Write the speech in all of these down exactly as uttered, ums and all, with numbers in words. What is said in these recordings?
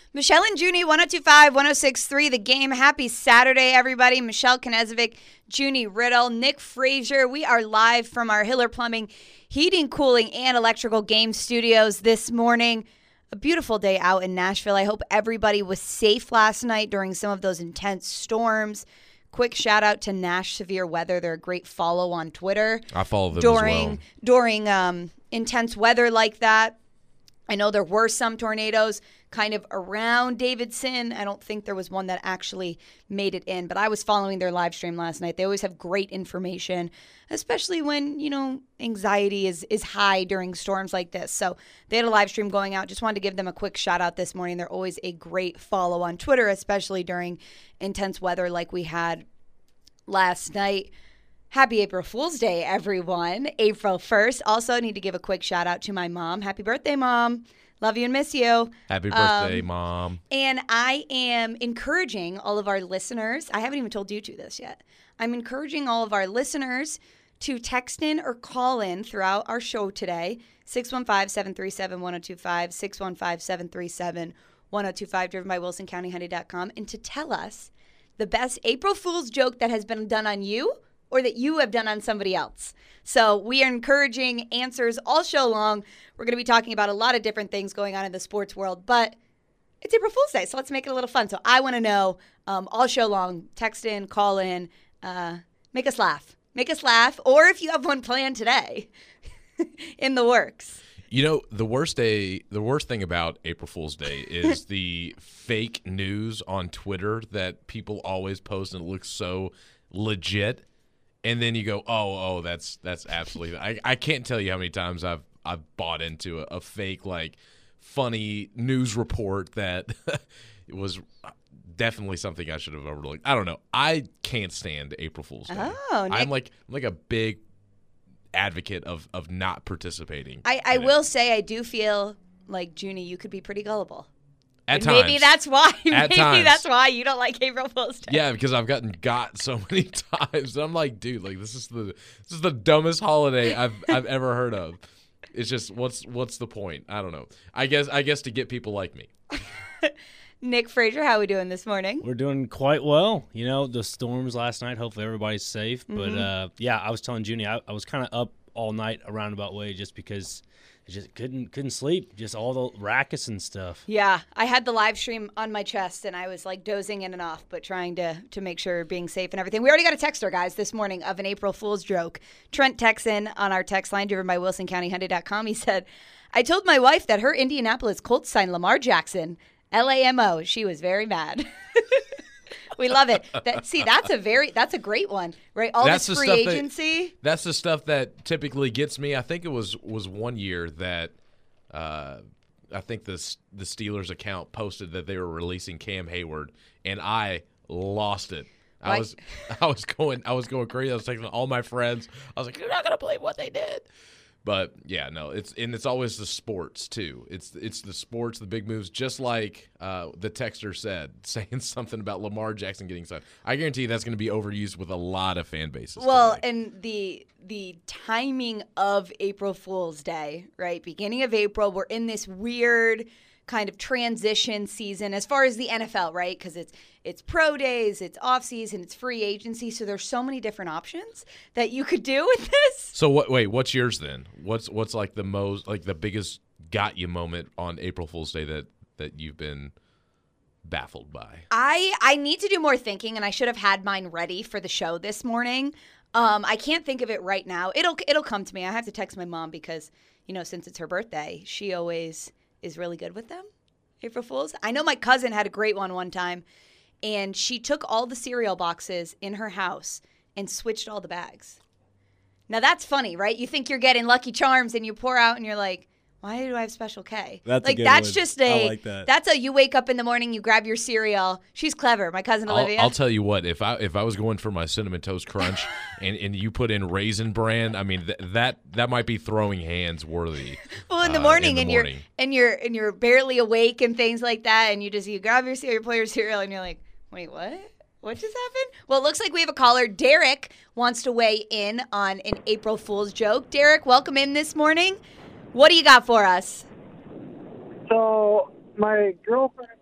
Michelle and Junie, one oh two five, one oh six point three, The Game. Happy Saturday, everybody. Michelle Knezovic, Junie Riddle, Nick Frazier. We are live from our Hiller Plumbing, Heating, Cooling, and Electrical Game Studios this morning. A beautiful day out in Nashville. I hope everybody was safe last night during some of those intense storms. Quick shout out to Nash Severe Weather. They're a great follow on Twitter. I follow them during, as well. During um, intense weather like that. I know there were some tornadoes kind of around Davidson. I don't think there was one that actually made it in, but I was following their live stream last night. They always have great information, especially when, you know, anxiety is, is high during storms like this. So they had a live stream going out. Just wanted to give them a quick shout out this morning. They're always a great follow on Twitter, especially during intense weather like we had last night. Happy April Fool's Day, everyone. April first. Also, need to give a quick shout out to my mom. Happy birthday, Mom. Love you and miss you. Happy birthday, um, Mom. And I am encouraging all of our listeners. I haven't even told you two this yet. I'm encouraging all of our listeners to text in or call in throughout our show today. six one five, seven three seven, one oh two five, six one five, seven three seven, one oh two five, driven by wilson county hyundai dot com, and to tell us the best April Fool's joke that has been done on you or that you have done on somebody else. So we are encouraging answers all show long. We're going to be talking about a lot of different things going on in the sports world, but it's April Fool's Day, so let's make it a little fun. So I want to know um, all show long, text in, call in, uh, make us laugh. Make us laugh, or if you have one planned today in the works. You know, the worst day, the worst thing about April Fool's Day is the fake news on Twitter that people always post and it looks so legit. And then you go, oh, oh, that's that's absolutely. I, I can't tell you how many times I've I've bought into a, a fake like funny news report that it was definitely something I should have overlooked. I don't know. I can't stand April Fool's Day. Oh, Nick. I'm like I'm like a big advocate of of not participating. I, I in will it. say I do feel like, Junie, you could be pretty gullible. At And times. Maybe that's why. At Maybe times. that's why you don't like April Fool's Day. Yeah, because I've gotten got so many times. I'm like, dude, like this is the this is the dumbest holiday I've I've ever heard of. It's just what's what's the point? I don't know. I guess I guess to get people like me. Nick Frazier, how are we doing this morning? We're doing quite well. You know, the storms last night. Hopefully everybody's safe. Mm-hmm. But uh, yeah, I was telling Junie, I, I was kind of up all night a roundabout way just because I just couldn't couldn't sleep. Just all the rackets and stuff. Yeah, I had the live stream on my chest, and I was like dozing in and off, but trying to to make sure being safe and everything. We already got a texter, guys, this morning of an April Fool's joke. Trent texts in on our text line, driven by wilson county hyundai dot com. He said, I told my wife that her Indianapolis Colts signed Lamar Jackson. L A M O. She was very mad. We love it. That, see, that's a very that's a great one, right? All That's this the free stuff that- agency. That's the stuff that typically gets me. I think it was was one year that uh, I think the the Steelers account posted that they were releasing Cam Hayward, and I lost it. I Why- was I was going I was going crazy. I was texting all my friends. I was like, "You're not gonna believe what they did." But yeah, no, it's and it's always the sports too. It's it's the sports, the big moves. Just like uh, the texter said, saying something about Lamar Jackson getting signed. I guarantee you that's going to be overused with a lot of fan bases. Well, today. and the the timing of April Fool's Day, right? Beginning of April, we're in this weird kind of transition season as far as the N F L, right? Because it's it's pro days, it's off season, it's free agency. So there's so many different options that you could do with this. So what? Wait, what's yours then? What's what's like the most like the biggest got you moment on April Fool's Day that that you've been baffled by? I I need to do more thinking, and I should have had mine ready for the show this morning. Um, I can't think of it right now. It'll it'll come to me. I have to text my mom because, you know, since it's her birthday, she always is really good with them. April Fools. I know my cousin had a great one one time, and she took all the cereal boxes in her house and switched all the bags. Now that's funny, right? You think you're getting Lucky Charms, and you pour out, and you're like, why do I have Special K? That's a like good that's one. just a I like that. That's a you wake up in the morning, you grab your cereal. She's clever, my cousin I'll, Olivia. I'll tell you what, if I if I was going for my Cinnamon Toast Crunch and, and you put in Raisin Bran, I mean th- that that might be throwing hands worthy. well, in the uh, morning, in the and morning. you're and you're and you're barely awake and things like that, and you just you grab your cereal, play your cereal, and you're like, wait, what? What just happened? Well, it looks like we have a caller. Derek wants to weigh in on an April Fool's joke. Derek, welcome in this morning. What do you got for us? So my girlfriend and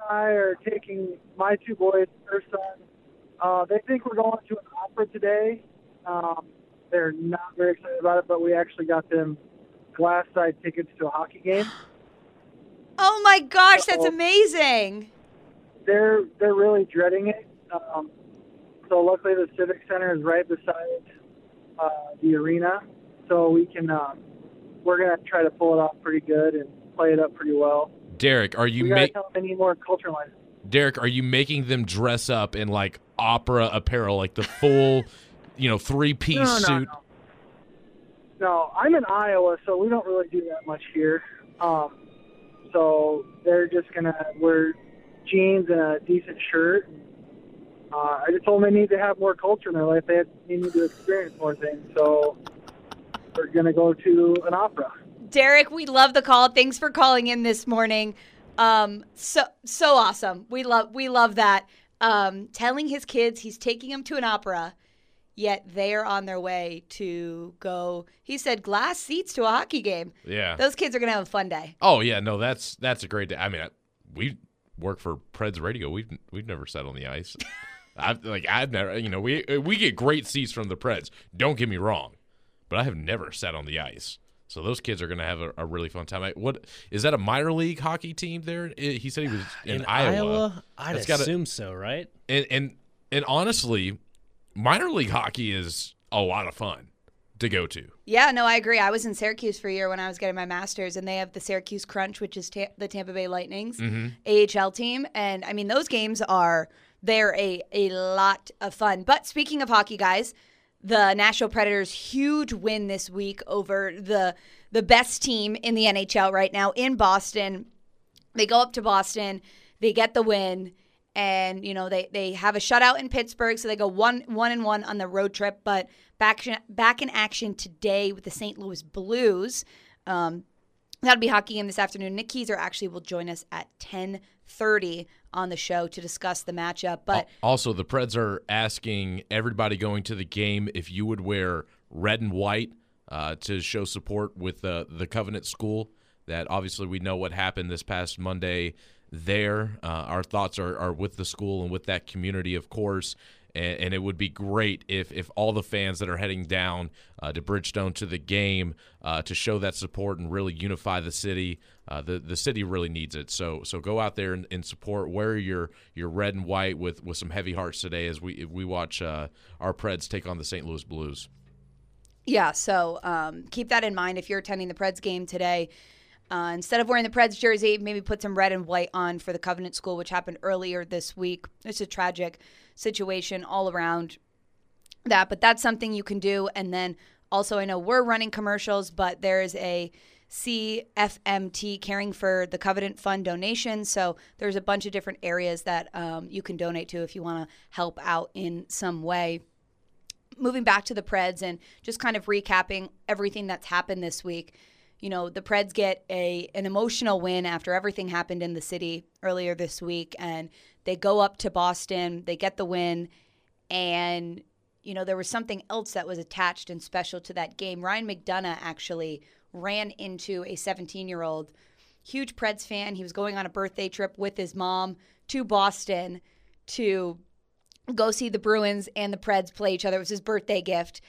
I are taking my two boys, their son. Uh, they think we're going to an opera today. Um, they're not very excited about it, but we actually got them glass side tickets to a hockey game. Oh my gosh, that's So- amazing. They're they're really dreading it. Um, so luckily the Civic Center is right beside uh, the arena, so we can um, we're gonna try to pull it off pretty good and play it up pretty well. Derek, are you We gotta ma- tell them they need more culture lines. Derek, are you making them dress up in like opera apparel, like the full, you know, three piece No, no, suit? no. No, I'm in Iowa, so we don't really do that much here. Um, so they're just gonna wear jeans and a decent shirt. Uh, I just told them they need to have more culture in their life. They, have, they need to experience more things. So we're gonna go to an opera. Derek, we love the call. Thanks for calling in this morning. Um, so so awesome. We love we love that. Um, telling his kids he's taking them to an opera, yet they are on their way to go. He said glass seats to a hockey game. Yeah. Those kids are gonna have a fun day. Oh yeah, no, that's that's a great day. I mean, I, we work for Preds Radio. We've we've never sat on the ice. I've like I've never, you know, we we get great seats from the Preds. Don't get me wrong, but I have never sat on the ice. So those kids are going to have a, a really fun time. I, what is that? A minor league hockey team there? I- he said he was in, In Iowa. Iowa, I'd That's gotta- assume so, right? And and and honestly, minor league hockey is a lot of fun to go to. Yeah, no, I agree. I was in Syracuse for a year when I was getting my master's, and they have the Syracuse Crunch, which is ta- the Tampa Bay Lightning's Mm-hmm. A H L team. And, I mean, those games are, they're a, a lot of fun. But speaking of hockey, guys, the Nashville Predators' huge win this week over the the best team in the N H L right now in Boston. They go up to Boston, they get the win, and you know they, they have a shutout in Pittsburgh, so they go one one and one on the road trip. But back back in action today with the Saint Louis Blues. Um, that'll be hockey game this afternoon. Nick Keyser actually will join us at ten thirty on the show to discuss the matchup. But Also, the Preds are asking everybody going to the game if you would wear red and white uh, to show support with uh, the Covenant School. That obviously we know what happened this past Monday there. Uh, our thoughts are, are with the school and with that community, of course. And, and it would be great if, if all the fans that are heading down uh, to Bridgestone to the game uh, to show that support and really unify the city. Uh, the the city really needs it. So so go out there and, and support. Wear your your red and white with, with some heavy hearts today as we we watch uh, our Preds take on the Saint Louis Blues. yeah, so um, keep that in mind if you're attending the Preds game today. Uh, instead of wearing the Preds jersey, maybe put some red and white on for the Covenant School, which happened earlier this week. It's a tragic situation all around that, but that's something you can do. And then also, I know we're running commercials, but there's a C F M T, Caring for the Covenant Fund donation. So there's a bunch of different areas that um, you can donate to if you want to help out in some way. Moving back to the Preds and just kind of recapping everything that's happened this week. You know, the Preds get a an emotional win after everything happened in the city earlier this week, and they go up to Boston, they get the win, and, you know, there was something else that was attached and special to that game. Ryan McDonough actually ran into a seventeen-year-old, huge Preds fan. He was going on a birthday trip with his mom to Boston to go see the Bruins and the Preds play each other. It was his birthday gift,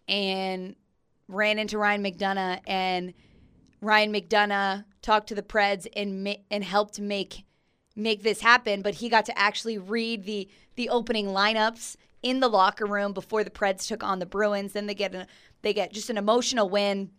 and ran into Ryan McDonough, and Ryan McDonough talked to the Preds and ma- and helped make make this happen, but he got to actually read the the opening lineups in the locker room before the Preds took on the Bruins. Then they get a, they get just an emotional win.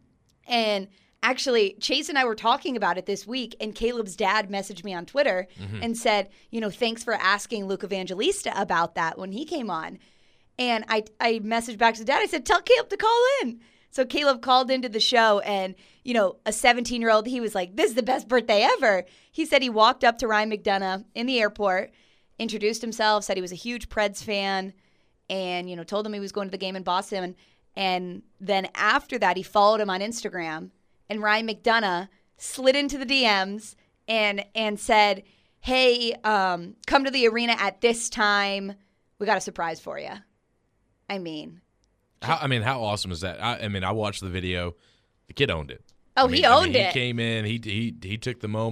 And actually, Chase and I were talking about it this week, and Caleb's dad messaged me on Twitter Mm-hmm. and said, you know, thanks for asking Luke Evangelista about that when he came on. And I I messaged back to the dad. I said, tell Caleb to call in. So Caleb called into the show, and, you know, a seventeen-year-old, he was like, this is the best birthday ever. He said he walked up to Ryan McDonough in the airport, introduced himself, said he was a huge Preds fan, and, you know, told him he was going to the game in Boston. And then after that, he followed him on Instagram, and Ryan McDonough slid into the D Ms and and said, hey, um, come to the arena at this time. We got a surprise for you. I mean... How, I mean, how awesome is that? I, I mean, I watched the video. The kid owned it. Oh, I mean, he I mean, owned it. He came in. He he he took the moment.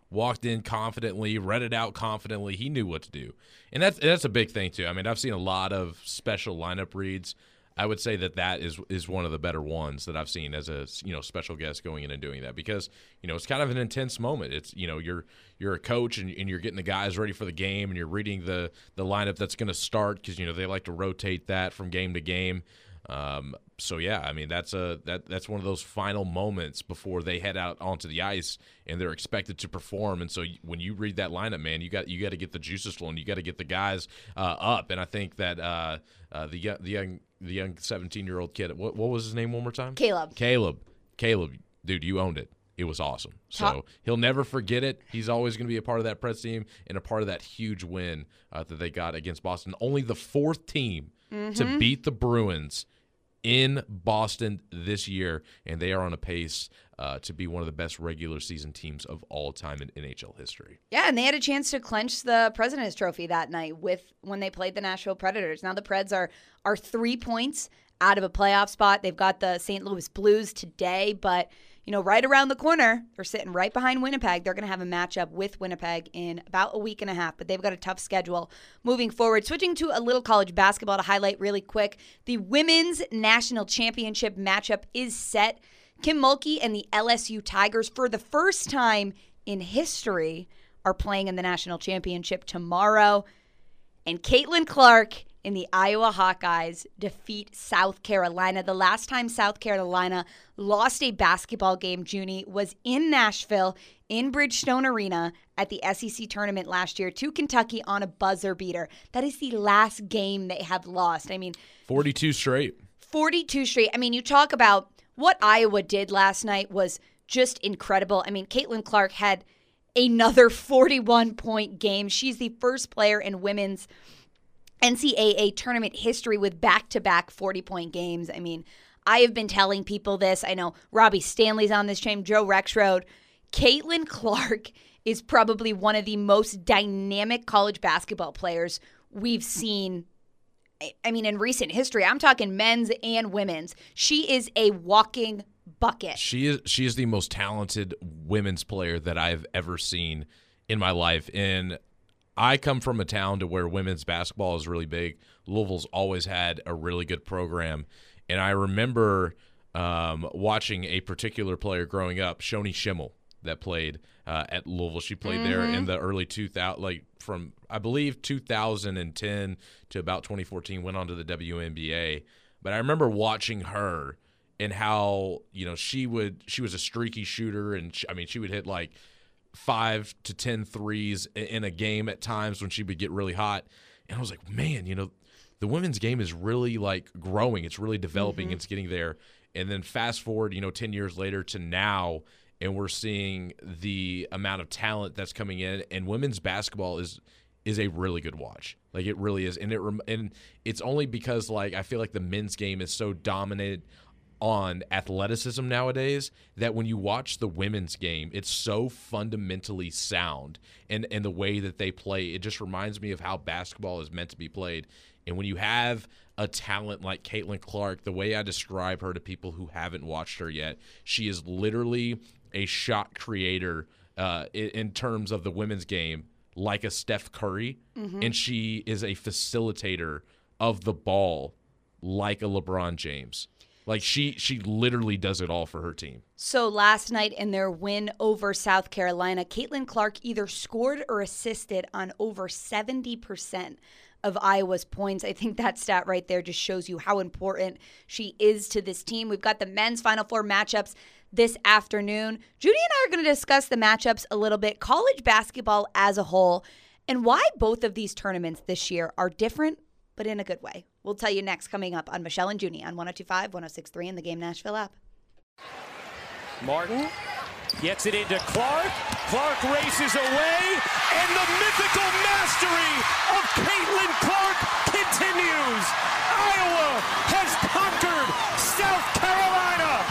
walked in confidently, read it out confidently. He knew what to do. And that's that's a big thing, too. I mean, I've seen a lot of special lineup reads. I would say that that is is one of the better ones that I've seen as a, you know, special guest going in and doing that, because, you know, it's kind of an intense moment. It's, you know, you're you're a coach and, and you're getting the guys ready for the game, and you're reading the the lineup that's going to start, because, you know, they like to rotate that from game to game. Um, so yeah, I mean, that's a that that's one of those final moments before they head out onto the ice and they're expected to perform. And so when you read that lineup, man, you got you got to get the juices flowing. You got to get the guys uh, up. And I think that uh, uh, the young, the young the young seventeen-year-old kid, what what was his name one more time? Caleb. Caleb. Caleb, dude, you owned it. It was awesome. So Top. he'll never forget it. He's always going to be a part of that Preds team and a part of that huge win uh, that they got against Boston. Only the fourth team Mm-hmm. to beat the Bruins in Boston this year, and they are on a pace uh, to be one of the best regular season teams of all time in N H L history. Yeah, and they had a chance to clinch the President's Trophy that night with when they played the Nashville Predators. Now the Preds are are three points out of a playoff spot. They've got the Saint Louis Blues today, but you know, right around the corner, they're sitting right behind Winnipeg. They're going to have a matchup with Winnipeg in about a week and a half, but they've got a tough schedule moving forward. Switching to a little college basketball to highlight really quick, the Women's National Championship matchup is set. Kim Mulkey and the L S U Tigers, for the first time in history, are playing in the National Championship tomorrow. And Caitlin Clark in the Iowa Hawkeyes defeat South Carolina. The last time South Carolina lost a basketball game, Junie, was in Nashville in Bridgestone Arena at the S E C tournament last year to Kentucky on a buzzer beater. That is the last game they have lost. I mean, forty-two straight. forty-two straight. I mean, you talk about what Iowa did last night was just incredible. I mean, Caitlin Clark had another forty-one point game. She's the first player in women's N C double A tournament history with back-to-back forty-point games. I mean, I have been telling people this. I know Robbie Stanley's on this chain, Joe Rexrode. Caitlin Clark is probably one of the most dynamic college basketball players we've seen, I mean, in recent history. I'm talking men's and women's. She is a walking bucket. She is she is the most talented women's player that I've ever seen in my life. And I come from a town to where women's basketball is really big. Louisville's always had a really good program. And I remember um, watching a particular player growing up, Shoni Schimmel, that played uh, at Louisville. She played mm-hmm. there in the early two thousands, like from, I believe, two thousand ten to about twenty fourteen, went on to the W N B A. But I remember watching her and how, you know, she would, she was a streaky shooter. And she, I mean, she would hit like five to ten threes in a game at times when she would get really hot. And I was like, man, you know, the women's game is really like growing. It's really developing. Mm-hmm. It's getting there. And then fast forward, you know, ten years later to now, and we're seeing the amount of talent that's coming in, and women's basketball is is a really good watch. Like, it really is. And it and it's only because, like, I feel like the men's game is so dominated on athleticism nowadays that when you watch the women's game, it's so fundamentally sound, and and the way that they play, it just reminds me of how basketball is meant to be played. And when you have a talent like Caitlin Clark, the way I describe her to people who haven't watched her yet, she is literally a shot creator uh, in, in terms of the women's game, like a Steph Curry, mm-hmm. and she is a facilitator of the ball like a LeBron James. Like, she she literally does it all for her team. So last night in their win over South Carolina, Caitlin Clark either scored or assisted on over seventy percent of Iowa's points. I think that stat right there just shows you how important she is to this team. We've got the men's Final Four matchups this afternoon. Judy and I are going to discuss the matchups a little bit, college basketball as a whole, and why both of these tournaments this year are different, but in a good way. We'll tell you next, coming up on Michelle and Junie on one oh two point five, one oh six point three in the Game Nashville app. Martin gets it into Clark. Clark races away, and the mythical mastery of Caitlin Clark continues. Iowa has conquered South Carolina.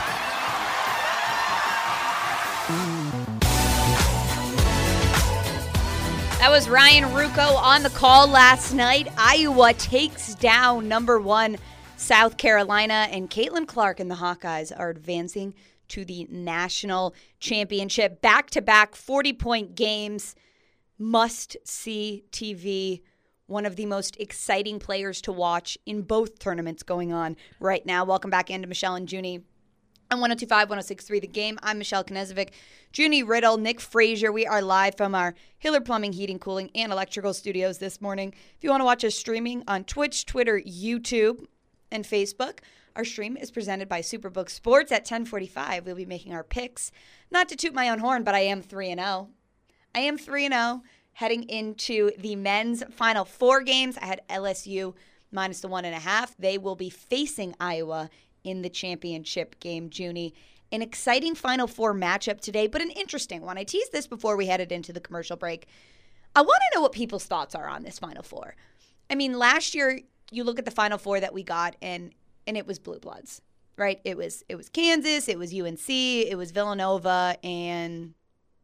That was Ryan Ruocco on the call last night. Iowa takes down number one South Carolina, and Caitlin Clark and the Hawkeyes are advancing to the national championship. Back-to-back forty-point games, must-see T V. One of the most exciting players to watch in both tournaments going on right now. Welcome back into Michelle and Junie on one oh two point five, one oh six point three The Game. I'm Michelle Knezovic, Junie Riddle, Nick Frazier. We are live from our Hiller Plumbing, Heating, Cooling, and Electrical Studios this morning. If you want to watch us streaming on Twitch, Twitter, YouTube, and Facebook, our stream is presented by Superbook Sports. At ten forty-five, we'll be making our picks. Not to toot my own horn, but I am three and oh. I am three and oh heading into the men's Final Four games. I had L S U minus the one and a half. They will be facing Iowa in the championship game, Junie. An exciting Final Four matchup today, but an interesting one. I teased this before we headed into the commercial break. I want to know what people's thoughts are on this Final Four. I mean, last year, you look at the Final Four that we got, and and it was blue bloods, right? It was it was Kansas, it was U N C, it was Villanova, and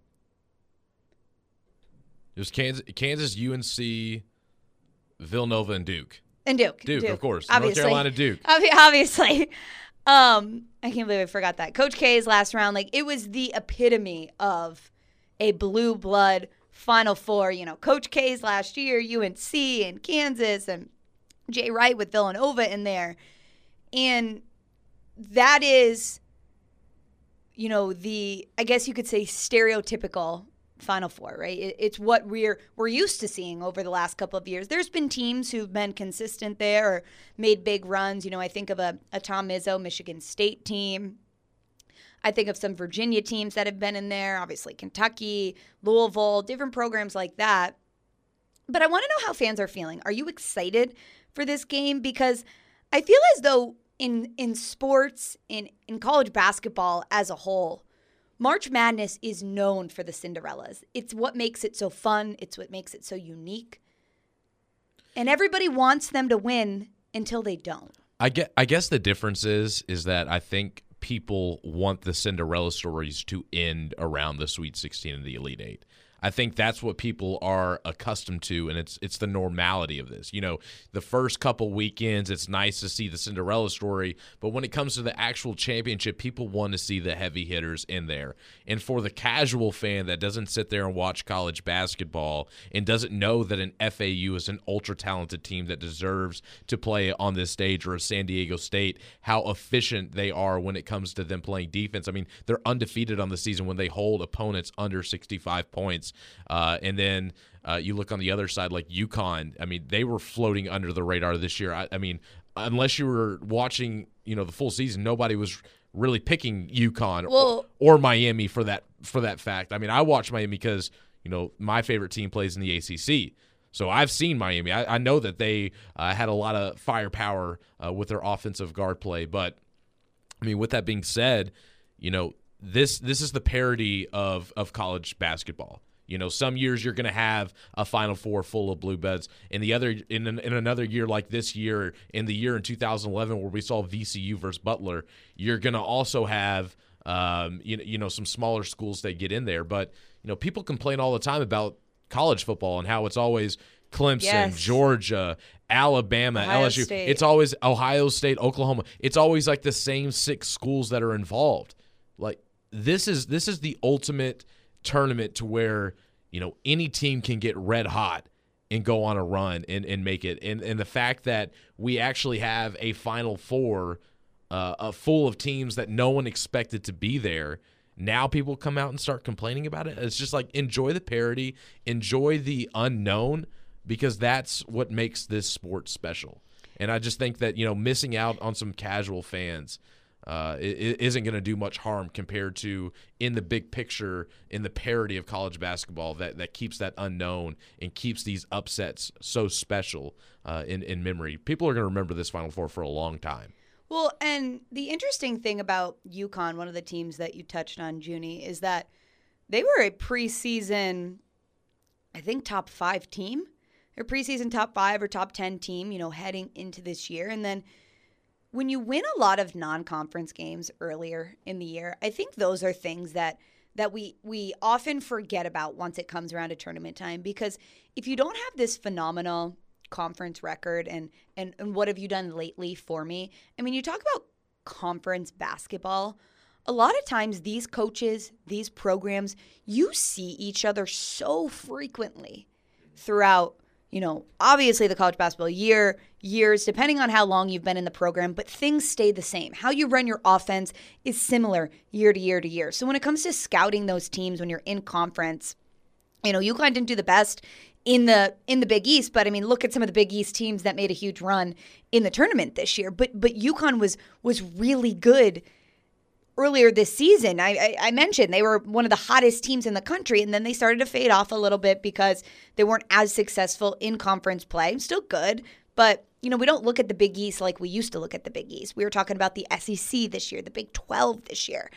it was Kansas, Kansas, U N C, Villanova, and Duke. And Duke. Duke, Duke. of course. Obviously. North Carolina, Duke. Obviously. Um, I can't believe I forgot that. Coach K's last round, like, it was the epitome of a blue blood Final Four. You know, Coach K's last year, U N C and Kansas, and Jay Wright with Villanova in there. And that is, you know, the, I guess you could say, stereotypical Final Four, right? It's what we're we're used to seeing over the last couple of years. There's been teams who've been consistent there or made big runs. You know, I think of a, a Tom Izzo Michigan State team. I think of some Virginia teams that have been in there, obviously Kentucky, Louisville, different programs like that. But I want to know how fans are feeling. Are you excited for this game? Because I feel as though in in sports, in, in college basketball as a whole, March Madness is known for the Cinderellas. It's what makes it so fun. It's what makes it so unique. And everybody wants them to win until they don't. I get, I guess the difference is, is that I think people want the Cinderella stories to end around the Sweet sixteen and the Elite Eight. I think that's what people are accustomed to, and it's it's the normality of this. You know, the first couple weekends, it's nice to see the Cinderella story, but when it comes to the actual championship, people want to see the heavy hitters in there. And for the casual fan that doesn't sit there and watch college basketball and doesn't know that an F A U is an ultra-talented team that deserves to play on this stage, or a San Diego State, how efficient they are when it comes to them playing defense. I mean, they're undefeated on the season when they hold opponents under sixty-five points. Uh, and then uh, you look on the other side, like UConn. I mean, they were floating under the radar this year. I, I mean, unless you were watching, you know, the full season, nobody was really picking UConn well, or, or Miami for that for that fact. I mean, I watch Miami because, you know, my favorite team plays in the A C C. So I've seen Miami. I, I know that they uh, had a lot of firepower uh, with their offensive guard play. But, I mean, with that being said, you know, this this is the parody of of college basketball. You know, some years you're going to have a Final Four full of blue bloods. In the other, in in another year like this year, in the year in two thousand eleven where we saw V C U versus Butler, you're going to also have, um, you know, you know, some smaller schools that get in there. But you know, people complain all the time about college football and how it's always Clemson, yes. Georgia, Alabama, Ohio L S U. State. It's always Ohio State, Oklahoma. It's always like the same six schools that are involved. Like this is this is the ultimate tournament to where, you know, any team can get red hot and go on a run and, and make it. And and the fact that we actually have a Final Four uh, uh, full of teams that no one expected to be there, now people come out and start complaining about it. It's just like, enjoy the parody, enjoy the unknown, because that's what makes this sport special. And I just think that, you know, missing out on some casual fans Uh, it isn't going to do much harm compared to in the big picture, in the parody of college basketball that, that keeps that unknown and keeps these upsets so special uh, in, in memory. People are going to remember this Final Four for a long time. Well, and the interesting thing about UConn, one of the teams that you touched on, Junie, is that they were a preseason, I think, top five team. They're a preseason top five or top ten team, you know, heading into this year. And then when you win a lot of non-conference games earlier in the year, I think those are things that that we we often forget about once it comes around to tournament time. Because if you don't have this phenomenal conference record and, and, and what have you done lately for me? I mean, you talk about conference basketball. a lot of times these coaches, these programs, you see each other so frequently throughout, you know, obviously the college basketball year, years, depending on how long you've been in the program, but things stay the same. How you run your offense is similar year to year to year. So when it comes to scouting those teams when you're in conference, you know, UConn didn't do the best in the in the Big East, but I mean, look at some of the Big East teams that made a huge run in the tournament this year. But but UConn was was really good earlier this season. I, I, I mentioned they were one of the hottest teams in the country, and then they started to fade off a little bit because they weren't as successful in conference play. Still good, but you know, we don't look at the Big East like we used to look at the Big East. We were talking about the S E C this year, the Big twelve this year.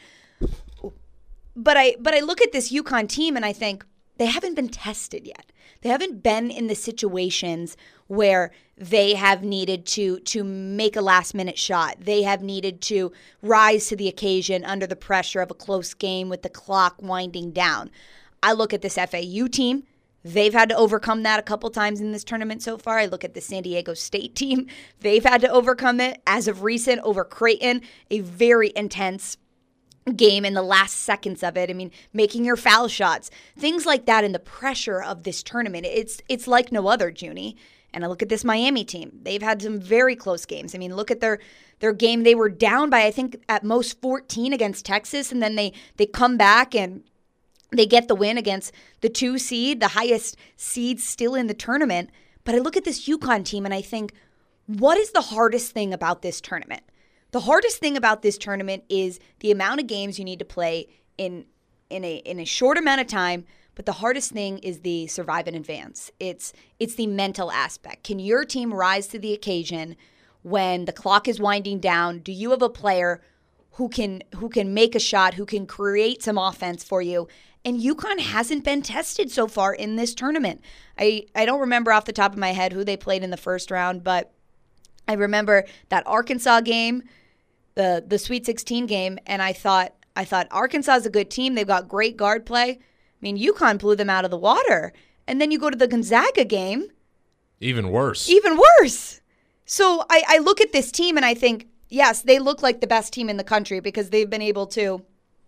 But I but I look at this UConn team and I think they haven't been tested yet. They haven't been in the situations where they have needed to to make a last-minute shot. They have needed to rise to the occasion under the pressure of a close game with the clock winding down. I look at this F A U team. They've had to overcome that a couple times in this tournament so far. I look at the San Diego State team. They've had to overcome it as of recent over Creighton, a very intense game in the last seconds of it. I mean, making your foul shots, things like that, and the pressure of this tournament. It's it's like no other, Junie. And I look at this Miami team. They've had some very close games. I mean, look at their their game. They were down by, I think, at most fourteen against Texas, and then they they come back and they get the win against the two seed, the highest seed still in the tournament. But I look at this UConn team and I think, what is the hardest thing about this tournament? The hardest thing about this tournament is the amount of games you need to play in in a in a short amount of time, but the hardest thing is the survive and advance. It's it's the mental aspect. Can your team rise to the occasion when the clock is winding down? Do you have a player who can who can make a shot, who can create some offense for you? And UConn hasn't been tested so far in this tournament. I, I don't remember off the top of my head who they played in the first round, but I remember that Arkansas game, the the Sweet sixteen game, and I thought I thought Arkansas is a good team. They've got great guard play. I mean, UConn blew them out of the water. And then you go to the Gonzaga game. Even worse. Even worse. So I, I look at this team and I think, yes, they look like the best team in the country because they've been able to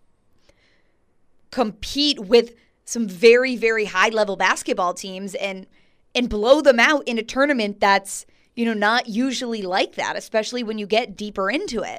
compete with some very, very high-level basketball teams and and blow them out in a tournament that's, you know, not usually like that, especially when you get deeper into it.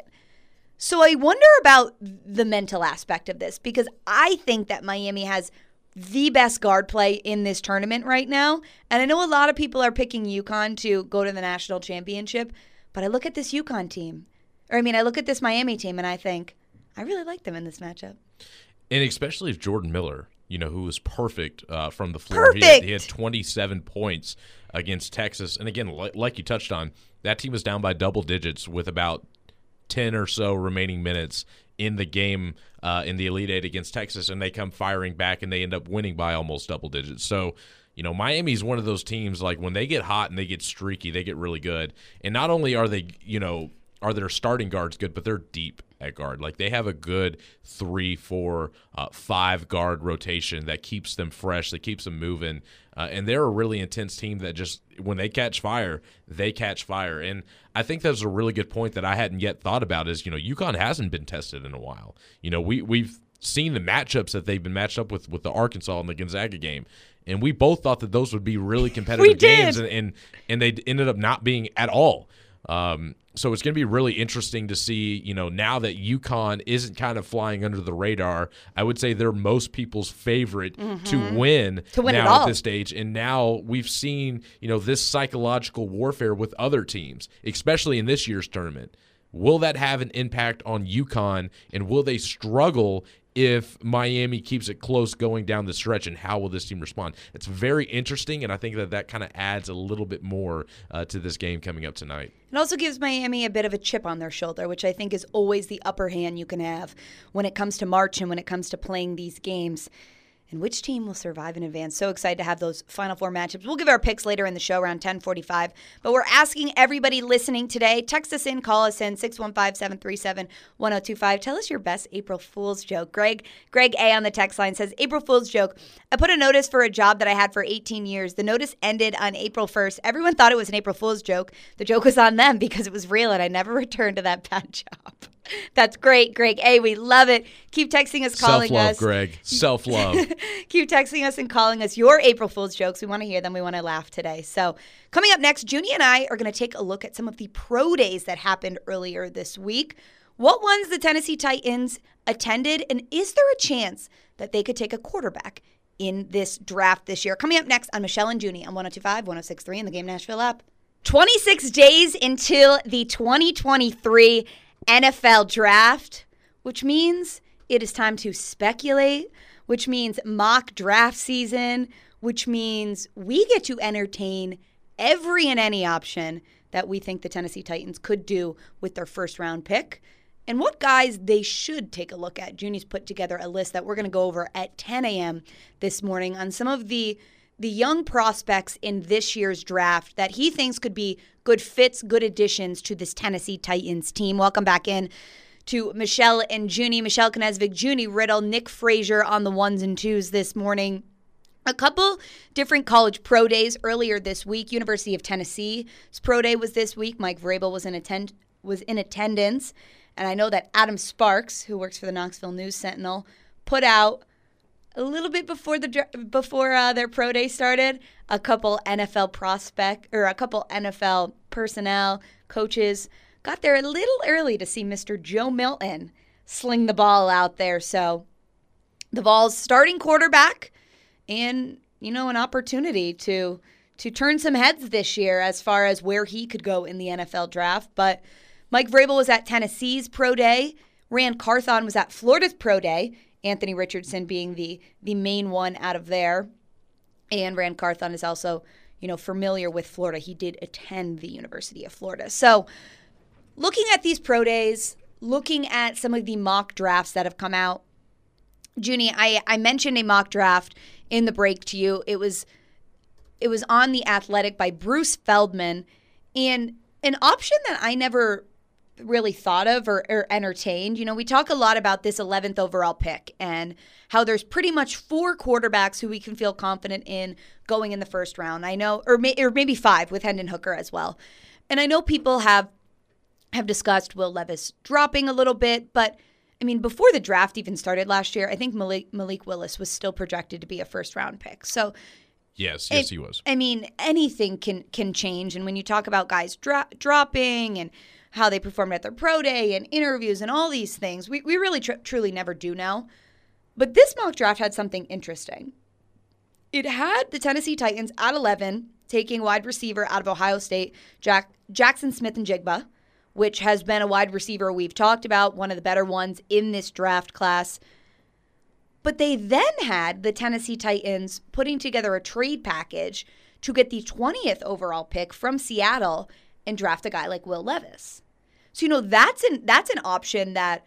So I wonder about the mental aspect of this because I think that Miami has the best guard play in this tournament right now. And I know a lot of people are picking UConn to go to the national championship, but I look at this UConn team, or I mean, I look at this Miami team and I think, I really like them in this matchup. And especially if Jordan Miller, you know, who was perfect uh, from the floor. Perfect. He had, he had twenty-seven points against Texas. And again, like, like you touched on, that team was down by double digits with about ten or so remaining minutes in the game uh, in the Elite Eight against Texas, and they come firing back and they end up winning by almost double digits. So, you know, Miami's one of those teams, like when they get hot and they get streaky, they get really good. And not only are they, you know, are their starting guards good, but they're deep at guard. Like they have a good three, four, uh, five guard rotation that keeps them fresh, that keeps them moving. Uh, and they're a really intense team that just, when they catch fire, they catch fire. And I think that's a really good point that I hadn't yet thought about is, you know, UConn hasn't been tested in a while. You know, we, we've seen the matchups that they've been matched up with with the Arkansas and the Gonzaga game. And we both thought that those would be really competitive games, and, and and they ended up not being at all. Um, so it's going to be really interesting to see, you know, now that UConn isn't kind of flying under the radar. I would say they're most people's favorite mm-hmm. to win, to win now at this stage. And now we've seen, you know, this psychological warfare with other teams, especially in this year's tournament. Will that have an impact on UConn, and will they struggle if Miami keeps it close going down the stretch, and how will this team respond? It's very interesting, and I think that that kind of adds a little bit more uh, to this game coming up tonight. It also gives Miami a bit of a chip on their shoulder, which I think is always the upper hand you can have when it comes to March and when it comes to playing these games. And which team will survive in advance? So excited to have those Final Four matchups. We'll give our picks later in the show around ten forty-five. But we're asking everybody listening today, text us in, call us in, six one five, seven three seven, one oh two five. Tell us your best April Fool's joke. Greg, Greg A on the text line says, April Fool's joke. I put a notice for a job that I had for eighteen years. The notice ended on April first. Everyone thought it was an April Fool's joke. The joke was on them because it was real, and I never returned to that bad job. That's great, Greg. Hey, we love it. Keep texting us, calling Self-love, us. Greg. Self-love. Keep texting us and calling us your April Fool's jokes. We want to hear them. We want to laugh today. So coming up next, Junie and I are going to take a look at some of the pro days that happened earlier this week. What ones the Tennessee Titans attended, and is there a chance that they could take a quarterback in this draft this year? Coming up next on Michelle and Junie on one oh two point five, one oh six point three in the Game Nashville app. twenty-six days until the twenty twenty-three N F L draft, which means it is time to speculate, which means mock draft season, which means we get to entertain every and any option that we think the Tennessee Titans could do with their first round pick and what guys they should take a look at. Junie's put together a list that we're going to go over at ten a.m. this morning on some of the the young prospects in this year's draft that he thinks could be good fits, good additions to this Tennessee Titans team. Welcome back in to Michelle and Junie. Michelle Knesvik, Junie Riddle, Nick Frazier on the ones and twos this morning. A couple different college pro days earlier this week. University of Tennessee's pro day was this week. Mike Vrabel was in attend was in attendance. And I know that Adam Sparks, who works for the Knoxville News Sentinel, put out a little bit before the before uh, their pro day started, a couple N F L prospect or a couple N F L personnel, coaches got there a little early to see Mister Joe Milton sling the ball out there. So the Vols starting quarterback and, you know, an opportunity to to turn some heads this year as far as where he could go in the N F L draft. But Mike Vrabel was at Tennessee's pro day. Rand Carthon was at Florida's pro day. Anthony Richardson being the the main one out of there. And Rand Carthon is also, you know, familiar with Florida. He did attend the University of Florida. So looking at these pro days, looking at some of the mock drafts that have come out, Junie, I, I mentioned a mock draft in the break to you. It was it was on The Athletic by Bruce Feldman. And an option that I never really thought of or, or entertained. You know, we talk a lot about this eleventh overall pick and how there's pretty much four quarterbacks who we can feel confident in going in the first round. I know, or, may, or maybe five with Hendon Hooker as well. And I know people have have discussed Will Levis dropping a little bit, but I mean, before the draft even started last year, I think Malik, Malik Willis was still projected to be a first round pick. So yes, yes, it, he was. I mean, anything can can change. And when you talk about guys dro- dropping and how they performed at their pro day and interviews and all these things, we, we really tr- truly never do know. But this mock draft had something interesting. It had the Tennessee Titans at eleven, taking wide receiver out of Ohio State, Jack, Jackson Smith-Njigba, which has been a wide receiver we've talked about, one of the better ones in this draft class. But they then had the Tennessee Titans putting together a trade package to get the twentieth overall pick from Seattle and draft a guy like Will Levis. So, you know, that's an that's an option that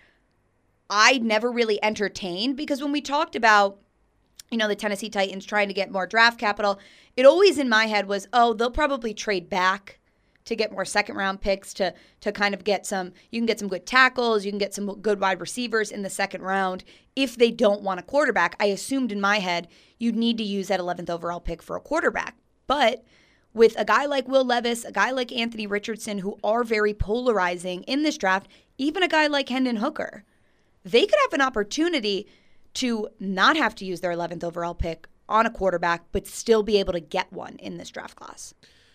I never really entertained, because when we talked about, you know, the Tennessee Titans trying to get more draft capital, it always in my head was, oh, they'll probably trade back to get more second round picks to to kind of get some, you can get some good tackles, you can get some good wide receivers in the second round. If they don't want a quarterback, I assumed in my head you'd need to use that eleventh overall pick for a quarterback. But with a guy like Will Levis, a guy like Anthony Richardson, who are very polarizing in this draft, even a guy like Hendon Hooker, they could have an opportunity to not have to use their eleventh overall pick on a quarterback, but still be able to get one in this draft class.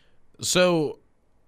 So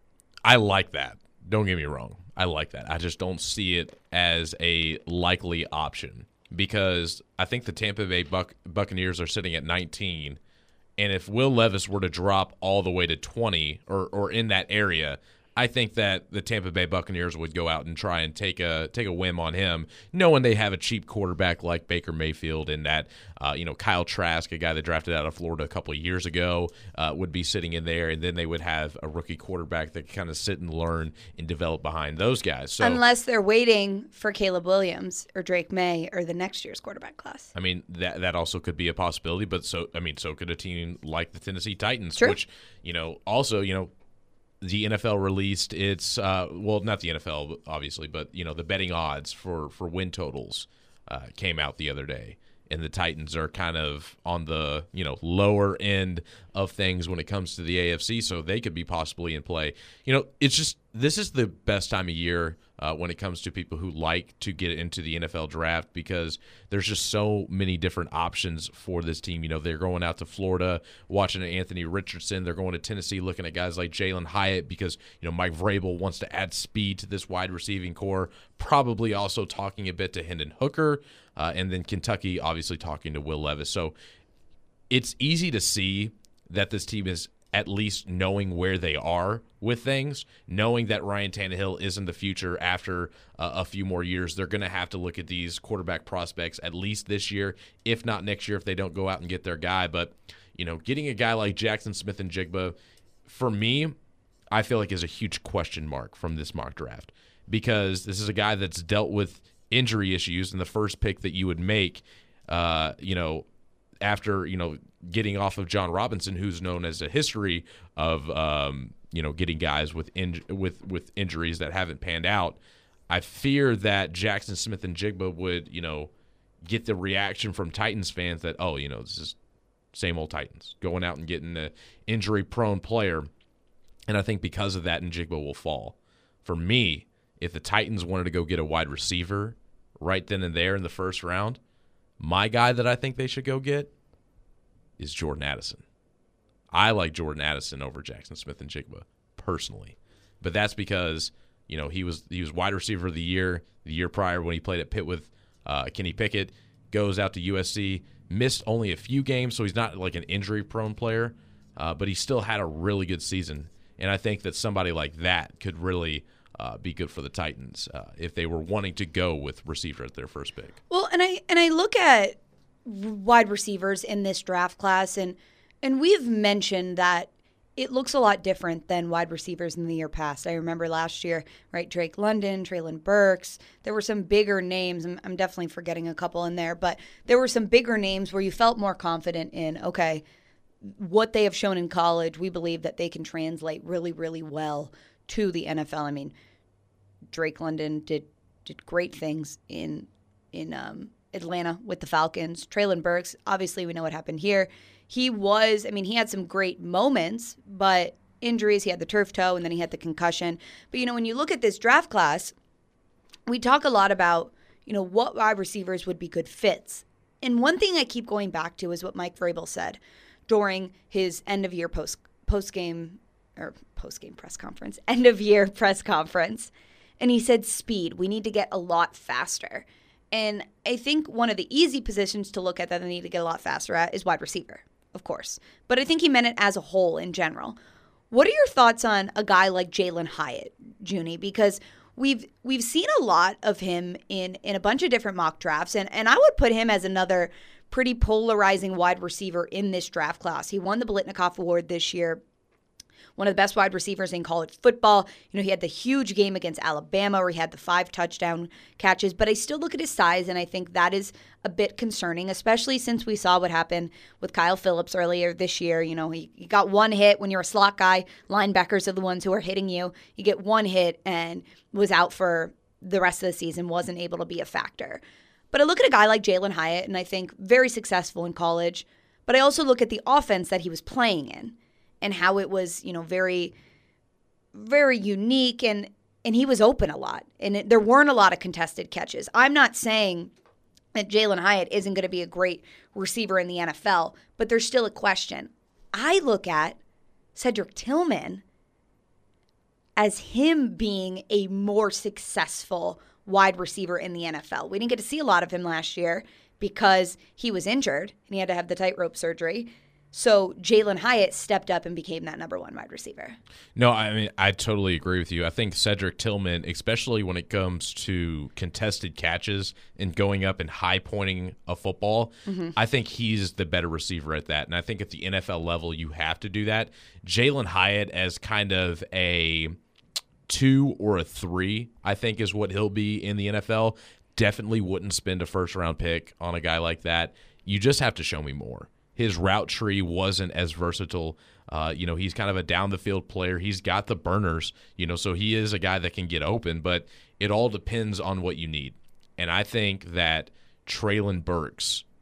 I like that. Don't get me wrong. I like that. I just don't see it as a likely option, because I think the Tampa Bay Buc- Buccaneers are sitting at nineteen. And if Will Levis were to drop all the way to twenty or, or in that area, I think that the Tampa Bay Buccaneers would go out and try and take a take a whim on him, knowing they have a cheap quarterback like Baker Mayfield, and that uh, you know Kyle Trask, a guy that drafted out of Florida a couple of years ago, uh, would be sitting in there, and then they would have a rookie quarterback that could kind of sit and learn and develop behind those guys. So unless they're waiting for Caleb Williams or Drake May or the next year's quarterback class. I mean, that that also could be a possibility, but so I mean, so could a team like the Tennessee Titans, True. which you know also you know. The N F L released its uh, well, not the N F L obviously, but you know the betting odds for, for win totals uh, came out the other day, and the Titans are kind of on the you know lower end of things when it comes to the A F C, so they could be possibly in play. You know, it's just this is the best time of year uh, when it comes to people who like to get into the N F L draft because there's just so many different options for this team. You know, they're going out to Florida, watching Anthony Richardson. They're going to Tennessee, looking at guys like Jalen Hyatt because, you know, Mike Vrabel wants to add speed to this wide receiving core, probably also talking a bit to Hendon Hooker, uh, and then Kentucky obviously talking to Will Levis. So it's easy to see that this team is at least knowing where they are with things, knowing that Ryan Tannehill isn't the future after uh, a few more years. They're going to have to look at these quarterback prospects at least this year, if not next year if they don't go out and get their guy. But, you know, getting a guy like Jackson Smith-Njigba, for me, I feel like is a huge question mark from this mock draft because this is a guy that's dealt with injury issues, and the first pick that you would make, uh, you know, after, you know, getting off of John Robinson, who's known as a history of, um, you know, getting guys with in, with with injuries that haven't panned out, I fear that Jackson Smith-Njigba would, you know, get the reaction from Titans fans that, oh, you know, this is same old Titans, going out and getting an injury-prone player. And I think because of that, Njigba will fall. For me, if the Titans wanted to go get a wide receiver right then and there in the first round, my guy that I think they should go get is Jordan Addison. I like Jordan Addison over Jackson Smith-Njigba personally, but that's because, you know, he was he was wide receiver of the year the year prior when he played at Pitt with uh, Kenny Pickett. Goes out to U S C, missed only a few games, so he's not like an injury-prone player, uh, but he still had a really good season. And I think that somebody like that could really uh, be good for the Titans uh, if they were wanting to go with receiver at their first pick. Well, and I and I look at wide receivers in this draft class, and and we've mentioned that it looks a lot different than wide receivers in the year past. I remember last year, right, Drake London, Treylon Burks, there were some bigger names. I'm, I'm definitely forgetting a couple in there, but there were some bigger names where you felt more confident in, okay, what they have shown in college, we believe that they can translate really, really well to the N F L. I mean, Drake London did did great things in in um, Atlanta with the Falcons. Treylon Burks, obviously we know what happened here. He was, I mean, he had some great moments, but injuries, he had the turf toe and then he had the concussion. But, you know, when you look at this draft class, we talk a lot about, you know, what wide receivers would be good fits. And one thing I keep going back to is what Mike Vrabel said during his end of year post post game or post game press conference, end of year press conference. And he said speed. We need to get a lot faster. And I think one of the easy positions to look at that they need to get a lot faster at is wide receiver, of course. But I think he meant it as a whole in general. What are your thoughts on a guy like Jalen Hyatt, Junie? Because we've we've seen a lot of him in, in a bunch of different mock drafts, and, and I would put him as another pretty polarizing wide receiver in this draft class. He won the Biletnikoff Award this year. One of the best wide receivers in college football. You know, he had the huge game against Alabama where he had the five touchdown catches, but I still look at his size and I think that is a bit concerning, especially since we saw what happened with Kyle Phillips earlier this year. You know, he, he got one hit when you're a slot guy. Linebackers are the ones who are hitting you. You get one hit and was out for the rest of the season, wasn't able to be a factor. But I look at a guy like Jalen Hyatt and I think very successful in college, but I also look at the offense that he was playing in and how it was, you know, very, very unique, and and he was open a lot, and it, there weren't a lot of contested catches. I'm not saying that Jalen Hyatt isn't going to be a great receiver in the N F L, but there's still a question. I look at Cedric Tillman as him being a more successful wide receiver in the N F L. We didn't get to see a lot of him last year because he was injured and he had to have the tightrope surgery. So Jalen Hyatt stepped up and became that number one wide receiver. No, I mean, I totally agree with you. I think Cedric Tillman, especially when it comes to contested catches and going up and high pointing a football, mm-hmm. I think he's the better receiver at that. And I think at the N F L level, you have to do that. Jalen Hyatt as kind of a two or a three, I think is what he'll be in the N F L. Definitely wouldn't spend a first round pick on a guy like that. You just have to show me more. His route tree wasn't as versatile. Uh, you know, he's kind of a down-the-field player. He's got the burners, you know, so he is a guy that can get open, but it all depends on what you need. And I think that Treylon Burks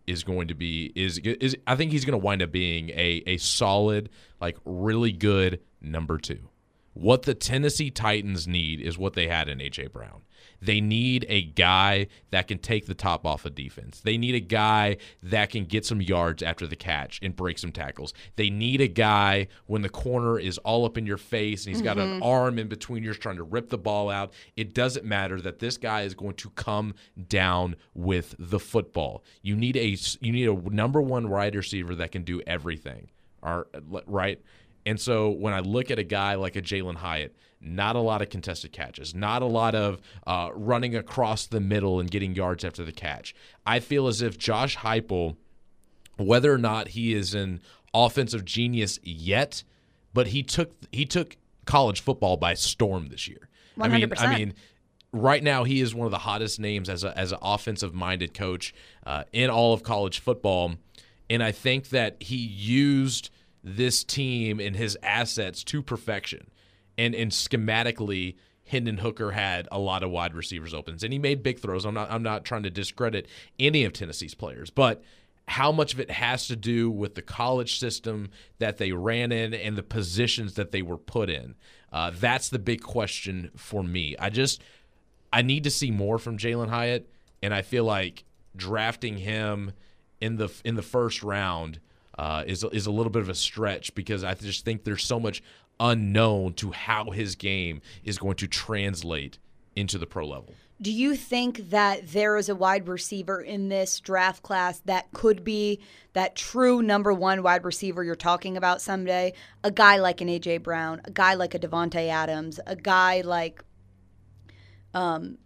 is going to be is is I think he's going to wind up being a a solid, like really good number two. What the Tennessee Titans need is what they had in A J. Brown. They need a guy that can take the top off of defense. They need a guy that can get some yards after the catch and break some tackles. They need a guy when the corner is all up in your face and he's got mm-hmm. an arm in between yours trying to rip the ball out. It doesn't matter that this guy is going to come down with the football. You need a you need a number one wide receiver that can do everything. Right? And so when I look at a guy like a Jalin Hyatt, not a lot of contested catches, not a lot of uh, running across the middle and getting yards after the catch. I feel as if Josh Heupel, whether or not he is an offensive genius yet, but he took he took college football by storm this year. one hundred percent. I mean, I mean, right now he is one of the hottest names as a as an offensive-minded coach uh, in all of college football, and I think that he used this team and his assets to perfection. And and schematically, Hendon Hooker had a lot of wide receivers opens, and he made big throws. I'm not I'm not trying to discredit any of Tennessee's players, but how much of it has to do with the college system that they ran in and the positions that they were put in? Uh, that's the big question for me. I just I need to see more from Jalin Hyatt, and I feel like drafting him in the in the first round uh, is is a little bit of a stretch because I just think there's so much unknown to how his game is going to translate into the pro level. Do you think that there is a wide receiver in this draft class that could be that true number one wide receiver you're talking about someday? A guy like an A J. Brown, a guy like a Devontae Adams, a guy like um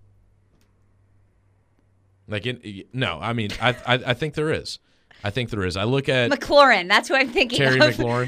like in, no, I mean I, I I think there is. I think there is. I look at McLaurin. That's who I'm thinking Terry of. McLaurin.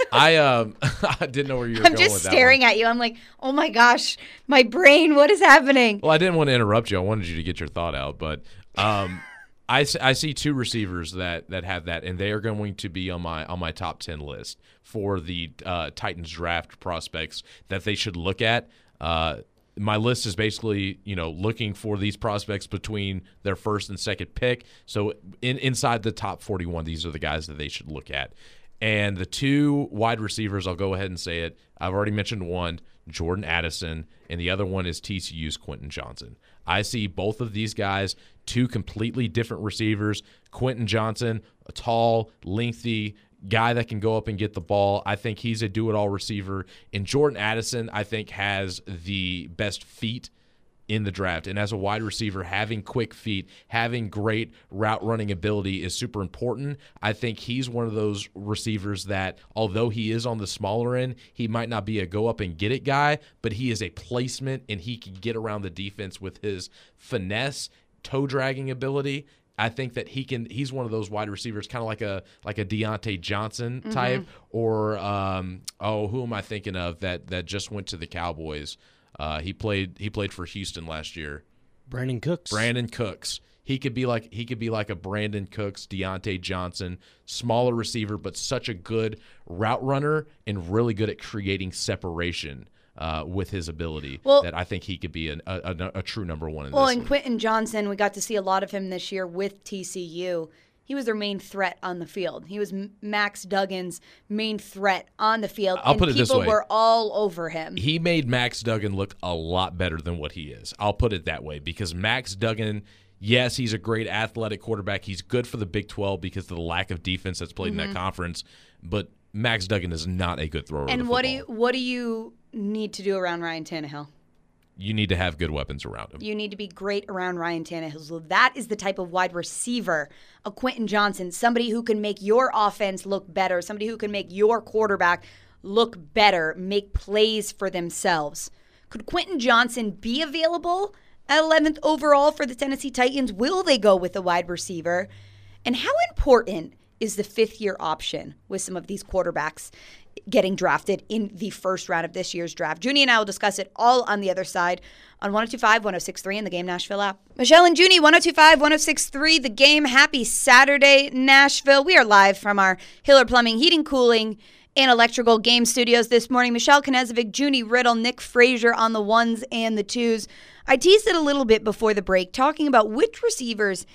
I um I didn't know where you were I'm going with that. I'm just staring at you. I'm like, oh my gosh, my brain. What is happening? Well, I didn't want to interrupt you. I wanted you to get your thought out, but um, I, I see two receivers that, that have that, and they are going to be on my on my top ten list for the uh, Titans draft prospects that they should look at. Uh, My list is basically, you know, looking for these prospects between their first and second pick. So in, inside the top forty-one, these are the guys that they should look at. And the two wide receivers, I'll go ahead and say it. I've already mentioned one, Jordan Addison, and the other one is T C U's Quentin Johnson. I see both of these guys, two completely different receivers. Quentin Johnson, a tall, lengthy guy that can go up and get the ball. I think he's a do-it-all receiver. And Jordan Addison, I think, has the best feet in the draft. And as a wide receiver, having quick feet, having great route running ability is super important. I think he's one of those receivers that, although he is on the smaller end, he might not be a go-up-and-get-it guy, but he is a placement, and he can get around the defense with his finesse, toe-dragging ability. I think that he can. He's one of those wide receivers, kind of like a like a Deontay Johnson type, mm-hmm. or um, oh, who am I thinking of that that just went to the Cowboys? Uh, he played he played for Houston last year. Brandon Cooks. Brandon Cooks. He could be like he could be like a Brandon Cooks, Deontay Johnson, smaller receiver, but such a good route runner and really good at creating separation. Uh, with his ability, well, that I think he could be an, a, a, a true number one in well, this and league. Quentin Johnson, we got to see a lot of him this year with T C U. He was their main threat on the field. He was Max Duggan's main threat on the field, I'll and put it this people way. were all over him. He made Max Duggan look a lot better than what he is. I'll put it that way, because Max Duggan, yes, he's a great athletic quarterback. He's good for the Big twelve because of the lack of defense that's played mm-hmm. in that conference, but Max Duggan is not a good thrower. And of the what football. do you what do you need to do around Ryan Tannehill? You need to have good weapons around him. You need to be great around Ryan Tannehill. So that is the type of wide receiver, a Quentin Johnson, somebody who can make your offense look better, somebody who can make your quarterback look better, make plays for themselves. Could Quentin Johnson be available at eleventh overall for the Tennessee Titans? Will they go with a wide receiver? And how important is the fifth-year option with some of these quarterbacks getting drafted in the first round of this year's draft? Junie and I will discuss it all on the other side on one oh two point five, one oh six point three in the Game Nashville app. Michelle and Junie, one oh two point five, one oh six point three, The Game. Happy Saturday, Nashville. We are live from our Hiller Plumbing, Heating, Cooling, and Electrical Game Studios this morning. Michelle Knezovic, Junie Riddle, Nick Frazier on the ones and the twos. I teased it a little bit before the break, talking about which receivers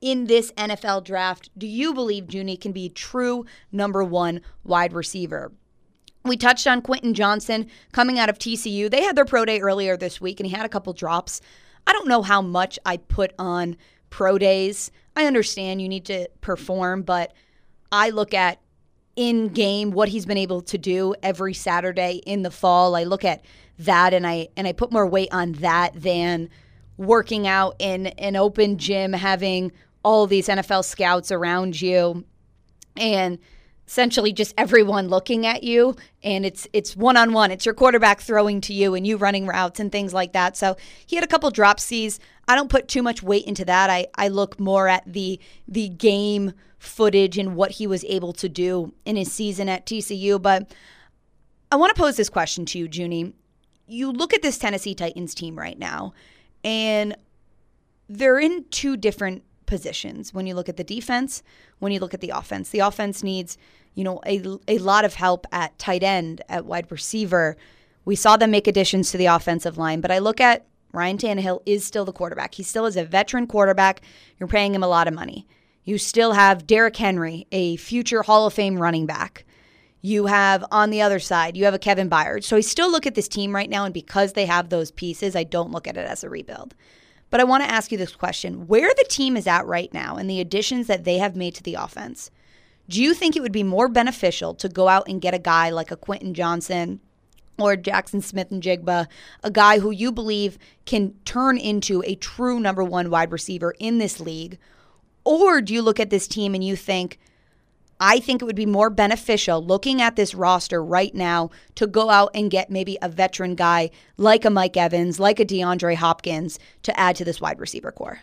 in this N F L draft do you believe Junie can be true number one wide receiver? We touched on Quentin Johnson coming out of T C U. They had their pro day earlier this week, and he had a couple drops. I don't know how much I put on pro days. I understand you need to perform, but I look at in-game what he's been able to do every Saturday in the fall. I look at that, and I and I put more weight on that than working out in an open gym, having all these N F L scouts around you, and essentially just everyone looking at you, and it's it's one-on-one. It's your quarterback throwing to you and you running routes and things like that. So he had a couple drop C's. I don't put too much weight into that. I, I look more at the the game footage and what he was able to do in his season at T C U. But I want to pose this question to you, Junie. You look at this Tennessee Titans team right now, and they're in two different positions when you look at the defense, when you look at the offense. The offense needs, you know, a, a lot of help at tight end, at wide receiver. We saw them make additions to the offensive line, but I look at Ryan Tannehill is still the quarterback. He still is a veteran quarterback. You're paying him a lot of money. You still have Derrick Henry, a future Hall of Fame running back. You have, on the other side, you have a Kevin Byard. So I still look at this team right now, and because they have those pieces, I don't look at it as a rebuild. But I want to ask you this question. Where the team is at right now and the additions that they have made to the offense, do you think it would be more beneficial to go out and get a guy like a Quentin Johnson or Jackson Smith-Njigba, a guy who you believe can turn into a true number one wide receiver in this league? Or do you look at this team and you think, I think it would be more beneficial looking at this roster right now to go out and get maybe a veteran guy like a Mike Evans, like a DeAndre Hopkins to add to this wide receiver core?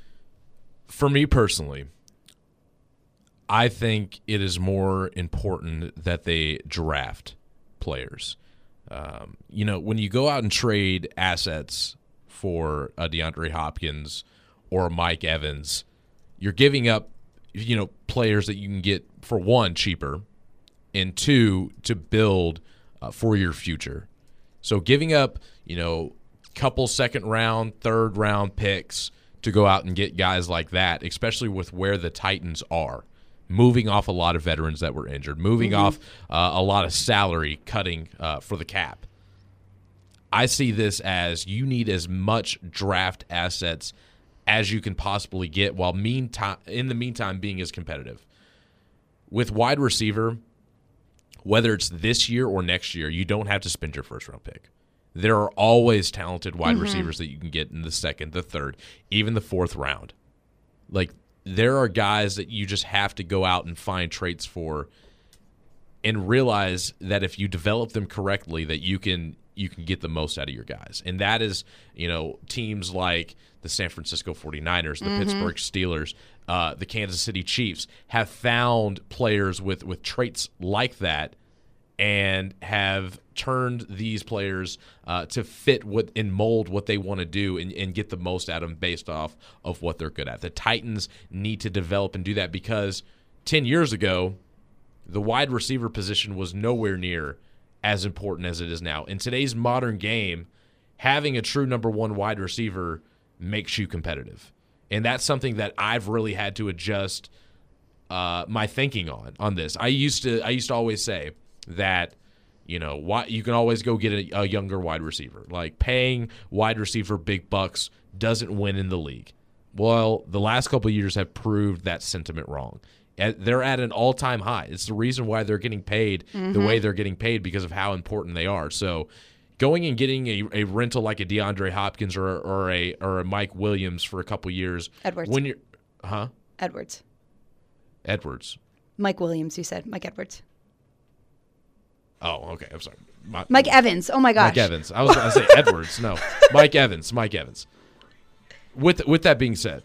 For me personally, I think it is more important that they draft players. Um, you know, when you go out and trade assets for a DeAndre Hopkins or a Mike Evans, you're giving up, you know, players that you can get, for one, cheaper, and two, to build uh, for your future. So giving up, you know, couple second round, third round picks to go out and get guys like that, especially with where the Titans are, moving off a lot of veterans that were injured, moving mm-hmm. off uh, a lot of salary cutting uh, for the cap. I see this as you need as much draft assets as you can possibly get, while meantime, in the meantime being as competitive. With wide receiver, whether it's this year or next year, you don't have to spend your first round pick. There are always talented wide mm-hmm. receivers that you can get in the second, the third, even the fourth round. Like, there are guys that you just have to go out and find traits for and realize that if you develop them correctly, that you can you can get the most out of your guys. And that is, you know, teams like the San Francisco forty-niners, the mm-hmm. Pittsburgh Steelers, uh, the Kansas City Chiefs have found players with, with traits like that and have turned these players uh, to fit what and mold what they want to do and, and get the most out of them based off of what they're good at. The Titans need to develop and do that because ten years ago, the wide receiver position was nowhere near as important as it is now. In today's modern game, having a true number one wide receiver makes you competitive. And that's something that I've really had to adjust uh, my thinking on on this. I used to I used to always say that, you know, why, you can always go get a, a younger wide receiver. Like, paying wide receiver big bucks doesn't win in the league. Well, the last couple of years have proved that sentiment wrong. They're at an all-time high. It's the reason why they're getting paid mm-hmm. the way they're getting paid, because of how important they are. So going and getting a, a rental like a DeAndre Hopkins or or a or a Mike Williams for a couple years. Edwards. When you're, huh? Edwards. Edwards. Mike Williams, you said. Mike Edwards. Oh, okay. I'm sorry. My, Mike Evans. Oh, my gosh. Mike Evans. I was going to say Edwards. No. Mike Evans. Mike Evans. With with that being said.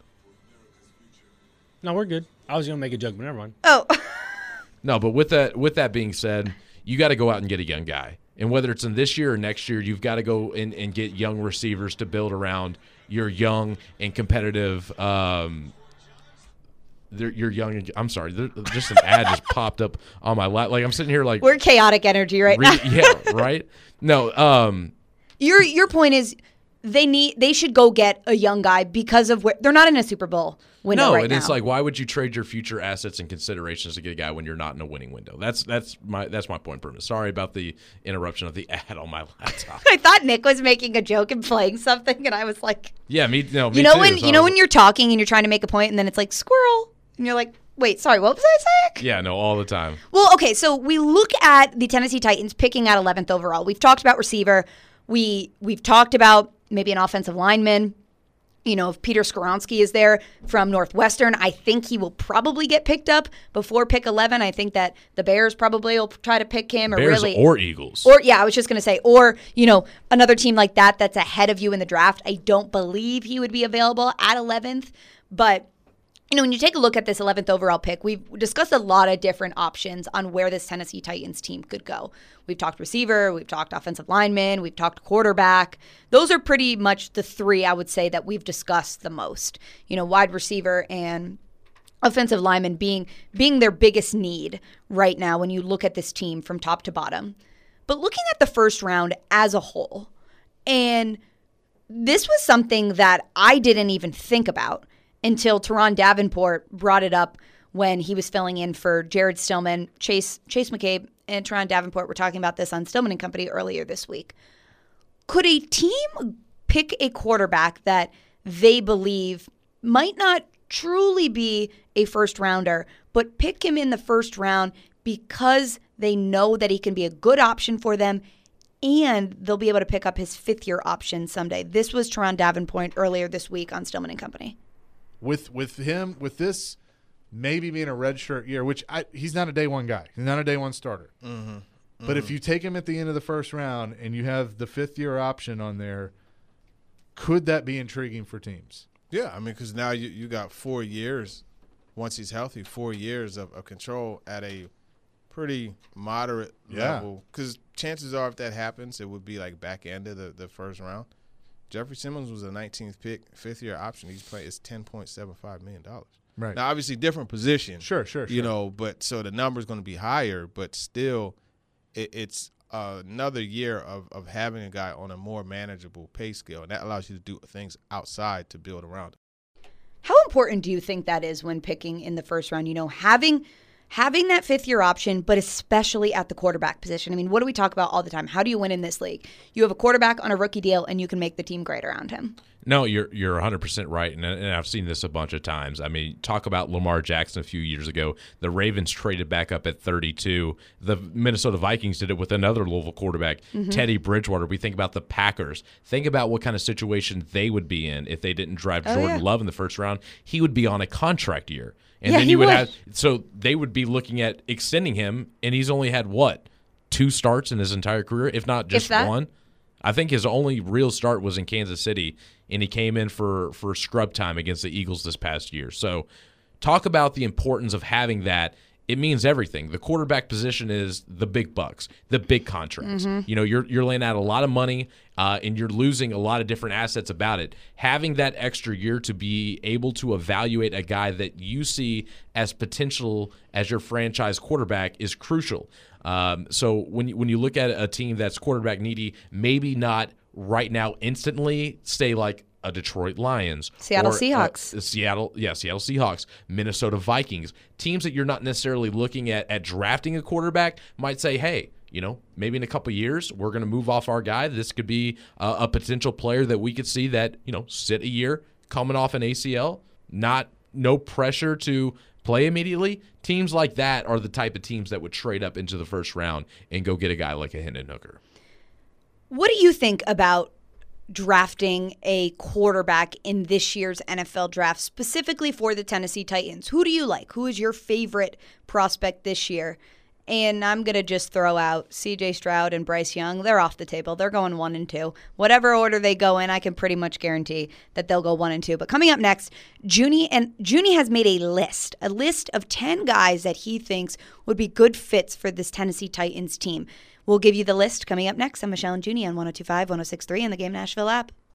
No, we're good. I was going to make a joke, but never mind. Oh. No, but with that with that being said, you got to go out and get a young guy. And whether it's in this year or next year, you've got to go in and get young receivers to build around your young and competitive um, you're young. I'm sorry. Just an ad just popped up on my lap. Like, I'm sitting here like. We're chaotic energy right re- now. Yeah, right? No. Um, your, your point is they need they should go get a young guy because of where they're not in a Super Bowl window no, right and now. it's like, why would you trade your future assets and considerations to get a guy when you're not in a winning window? That's that's my that's my point, Perman. Sorry about the interruption of the ad on my laptop. I thought Nick was making a joke and playing something, and I was like, yeah, me. No, me you know too. when So you know I was- when you're talking and you're trying to make a point, and then it's like squirrel, and you're like, wait, sorry, what was I saying? Yeah, no, all the time. Well, okay, so we look at the Tennessee Titans picking at eleventh overall. We've talked about receiver. We we've talked about maybe an offensive lineman. You know, if Peter Skoronski is there from Northwestern, I think he will probably get picked up before pick eleven. I think that the Bears probably will try to pick him. Or Bears really, or Eagles. Or, yeah, I was just going to say, or, you know, another team like that that's ahead of you in the draft. I don't believe he would be available at eleventh. But, you know, when you take a look at this eleventh overall pick, we've discussed a lot of different options on where this Tennessee Titans team could go. We've talked receiver, we've talked offensive lineman, we've talked quarterback. Those are pretty much the three, I would say, that we've discussed the most. You know, wide receiver and offensive lineman being being their biggest need right now when you look at this team from top to bottom. But looking at the first round as a whole, and this was something that I didn't even think about until Teron Davenport brought it up when he was filling in for Jared Stillman. Chase Chase McCabe and Teron Davenport were talking about this on Stillman and Company earlier this week. Could a team pick a quarterback that they believe might not truly be a first rounder, but pick him in the first round because they know that he can be a good option for them and they'll be able to pick up his fifth year option someday? This was Teron Davenport earlier this week on Stillman and Company. With with him, with this maybe being a redshirt year, which I, he's not a day one guy. He's not a day one starter. Mm-hmm. Mm-hmm. But if you take him at the end of the first round and you have the fifth year option on there, could that be intriguing for teams? Yeah, I mean, because now you, you got four years, once he's healthy, four years of, of control at a pretty moderate Yeah. level. Because chances are if that happens, it would be like back end of the, the first round. Jeffrey Simmons was a nineteenth pick, fifth year option. He's playing it's ten point seven five million dollars. Right. Now, obviously, different position. Sure, sure, You sure. know, but so the number's going to be higher, but still, it, it's uh, another year of, of having a guy on a more manageable pay scale, and that allows you to do things outside to build around it. How important do you think that is when picking in the first round? You know, having having that fifth year option, but especially at the quarterback position. I mean, what do we talk about all the time? How do you win in this league? You have a quarterback on a rookie deal, and you can make the team great around him. No, you're you're one hundred percent right, and, and I've seen this a bunch of times. I mean, talk about Lamar Jackson a few years ago. The Ravens traded back up at thirty-two. The Minnesota Vikings did it with another Louisville quarterback, Mm-hmm. Teddy Bridgewater. We think about the Packers. Think about what kind of situation they would be in if they didn't draft Oh, Jordan yeah. Love in the first round. He would be on a contract year. And Yeah, then he you would, would. have so they would be looking at extending him, and he's only had what? Two starts in his entire career, if not just If that. one. I think his only real start was in Kansas City, and he came in for, for scrub time against the Eagles this past year. So talk about the importance of having that. It means everything. The quarterback position is the big bucks, the big contracts. Mm-hmm. You know, you're you're laying out a lot of money, uh, and you're losing a lot of different assets about it. Having that extra year to be able to evaluate a guy that you see as potential as your franchise quarterback is crucial. Um, so when you, when you look at a team that's quarterback needy, maybe not right now instantly, say like a Detroit Lions, Seattle or, uh, Seahawks. Seattle, yeah, Seattle Seahawks, Minnesota Vikings, teams that you're not necessarily looking at at drafting a quarterback might say, hey, you know, maybe in a couple of years we're going to move off our guy. This could be a, a potential player that we could see that, you know, sit a year coming off an A C L, not no pressure to play immediately. Teams like that are the type of teams that would trade up into the first round and go get a guy like a Hendon Hooker. What do you think about drafting a quarterback in this year's N F L draft, specifically for the Tennessee Titans? Who do you like? Who is your favorite prospect this year? And I'm going to just throw out C J Stroud and Bryce Young. They're off the table. They're going one and two. Whatever order they go in, I can pretty much guarantee that they'll go one and two. But coming up next, Junie and Junie has made a list, a list of ten guys that he thinks would be good fits for this Tennessee Titans team. We'll give you the list coming up next. I'm Michelle and Junie on one oh two point five, one oh six point three and the Game Nashville app.